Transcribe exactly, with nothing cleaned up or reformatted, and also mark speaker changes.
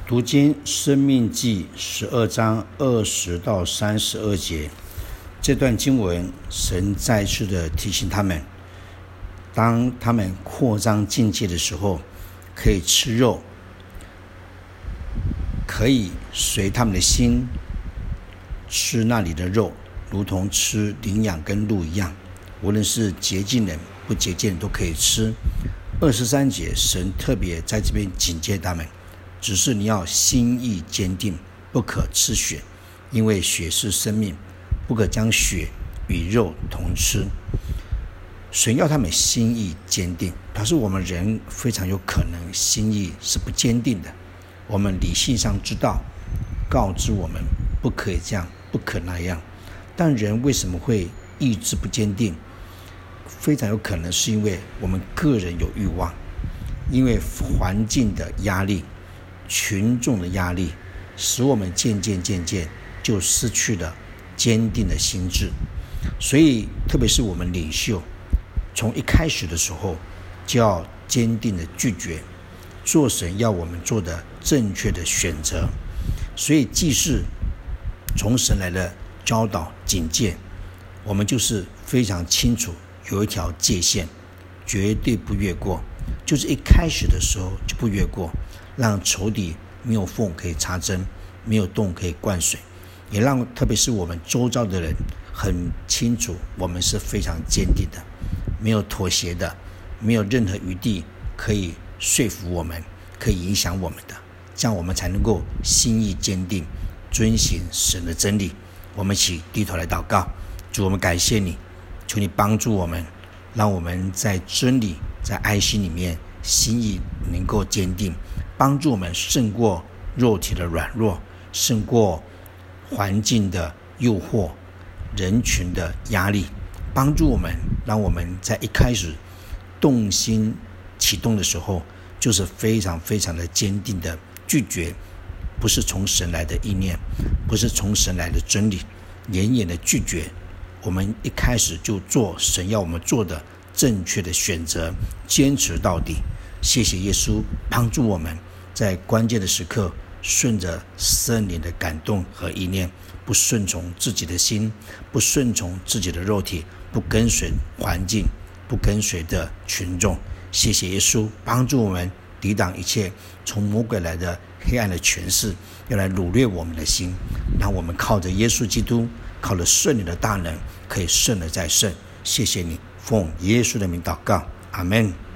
Speaker 1: 读经申命记十二章二十到三十二节，这段经文神再次的提醒他们，当他们扩张境界的时候，可以吃肉，可以随他们的心吃那里的肉，如同吃羚羊跟鹿一样，无论是洁净人不洁净人都可以吃。二十三节，神特别在这边警戒他们，只是你要心意坚定，不可吃血，因为血是生命，不可将血与肉同吃。神要他们心意坚定，表示我们人非常有可能心意是不坚定的。我们理性上知道，告知我们不可以这样，不可那样，但人为什么会意志不坚定？非常有可能是因为我们个人有欲望，因为环境的压力、群众的压力，使我们渐渐渐渐就失去了坚定的心智。所以特别是我们领袖，从一开始的时候就要坚定的拒绝做神要我们做的正确的选择。所以既是从神来的教导警戒，我们就是非常清楚有一条界限，绝对不越过，就是一开始的时候就不越过，让仇敌没有缝可以插针，没有洞可以灌水，也让特别是我们周遭的人很清楚，我们是非常坚定的，没有妥协的，没有任何余地可以说服我们，可以影响我们的，这样我们才能够心意坚定，遵行神的真理。我们一起低头来祷告。主，我们感谢你，求你帮助我们，让我们在真理在爱心里面心意能够坚定，帮助我们胜过肉体的软弱，胜过环境的诱惑，人群的压力，帮助我们，让我们在一开始动心启动的时候，就是非常非常的坚定的拒绝不是从神来的意念，不是从神来的真理，严严的拒绝，我们一开始就做神要我们做的正确的选择，坚持到底。谢谢耶稣帮助我们在关键的时刻顺着圣灵的感动和意念，不顺从自己的心，不顺从自己的肉体，不跟随环境，不跟随的群众。谢谢耶稣帮助我们抵挡一切从魔鬼来的黑暗的权势，要来掳掠我们的心，让我们靠着耶稣基督，靠着圣灵的大能，可以胜了再胜。谢谢你，奉耶稣的名祷告，阿们。